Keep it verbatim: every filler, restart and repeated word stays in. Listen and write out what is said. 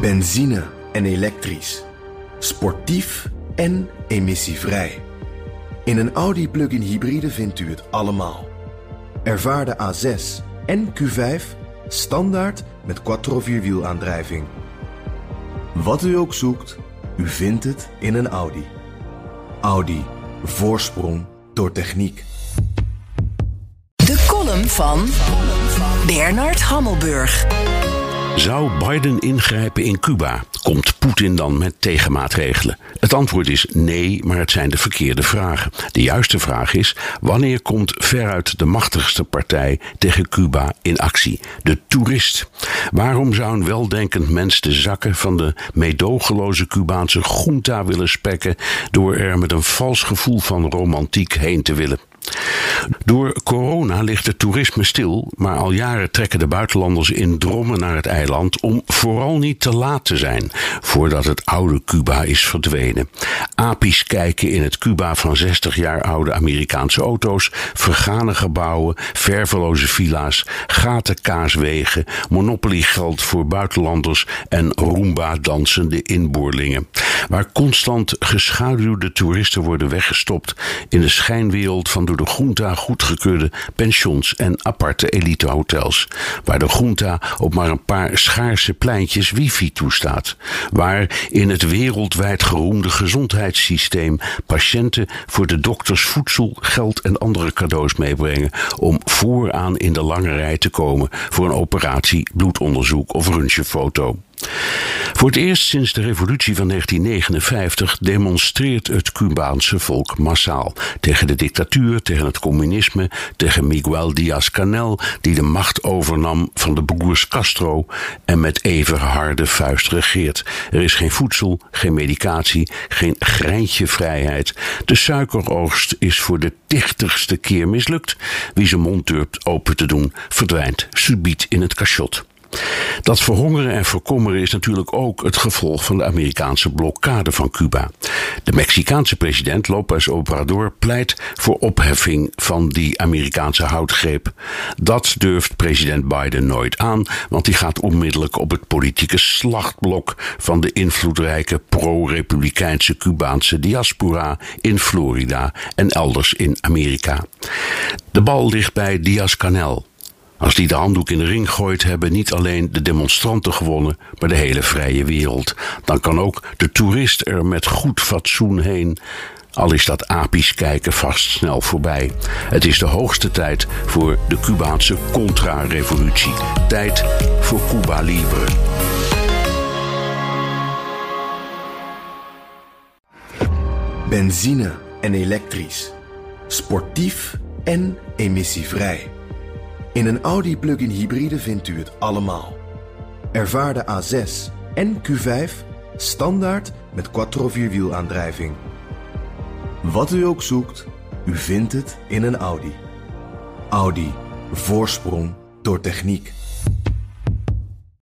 Benzine en elektrisch. Sportief en emissievrij. In een Audi plug-in hybride vindt u het allemaal. Ervaar de A zes en Q vijf standaard met quattro vierwielaandrijving. Wat u ook zoekt, u vindt het in een Audi. Audi. Voorsprong door techniek. De column van Bernard Hammelburg. Zou Biden ingrijpen in Cuba? Komt Poetin dan met tegenmaatregelen? Het antwoord is nee, maar het zijn de verkeerde vragen. De juiste vraag is: wanneer komt veruit de machtigste partij tegen Cuba in actie? De toerist. Waarom zou een weldenkend mens de zakken van de meedogenloze Cubaanse junta willen spekken door er met een vals gevoel van romantiek heen te willen? Door corona ligt het toerisme stil, maar al jaren trekken de buitenlanders in drommen naar het eiland om vooral niet te laat te zijn voordat het oude Cuba is verdwenen. Apies kijken in het Cuba van zestig jaar oude Amerikaanse auto's, vergane gebouwen, verveloze villa's, gaten kaaswegen, monopoliegeld voor buitenlanders en Roomba-dansende inboorlingen. Waar constant geschaduwde toeristen worden weggestopt in de schijnwereld van door de junta goedgekeurde pensions en aparte elitehotels. Waar de junta op maar een paar schaarse pleintjes wifi toestaat. Waar in het wereldwijd geroemde gezondheidssysteem patiënten voor de dokters voedsel, geld en andere cadeaus meebrengen om vooraan in de lange rij te komen voor een operatie, bloedonderzoek of röntgenfoto. Voor het eerst sinds de revolutie van negentien negenenvijftig demonstreert het Cubaanse volk massaal tegen de dictatuur, tegen het communisme, tegen Miguel Díaz-Canel die de macht overnam van de broers Castro en met even harde vuist regeert. Er is geen voedsel, geen medicatie, geen greintje vrijheid. De suikeroogst is voor de tichtigste keer mislukt. Wie zijn mond durft open te doen, verdwijnt subiet in het cachot. Dat verhongeren en verkommeren is natuurlijk ook het gevolg van de Amerikaanse blokkade van Cuba. De Mexicaanse president López Obrador pleit voor opheffing van die Amerikaanse houtgreep. Dat durft president Biden nooit aan, want die gaat onmiddellijk op het politieke slachtblok van de invloedrijke pro-republikeinse Cubaanse diaspora in Florida en elders in Amerika. De bal ligt bij Díaz-Canel. Als die de handdoek in de ring gooit, hebben niet alleen de demonstranten gewonnen, maar de hele vrije wereld. Dan kan ook de toerist er met goed fatsoen heen. Al is dat apies kijken vast snel voorbij. Het is de hoogste tijd voor de Cubaanse contra-revolutie. Tijd voor Cuba Libre. Benzine en elektrisch. Sportief en emissievrij. In een Audi plug-in hybride vindt u het allemaal. Ervaar de A zes en Q vijf standaard met quattro vierwielaandrijving. Wat u ook zoekt, u vindt het in een Audi. Audi. Voorsprong door techniek.